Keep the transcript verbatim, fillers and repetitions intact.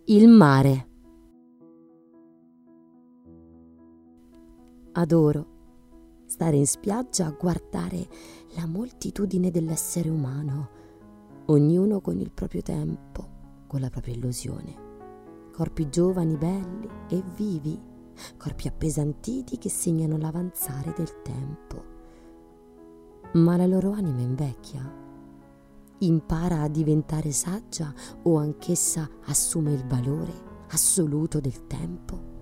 Il mare. Adoro stare in spiaggia a guardare la moltitudine dell'essere umano, ognuno con il proprio tempo, con la propria illusione. Corpi giovani, belli e vivi, corpi appesantiti che segnano l'avanzare del tempo. Ma la loro anima invecchia, impara a diventare saggia o anch'essa assume il valore assoluto del tempo?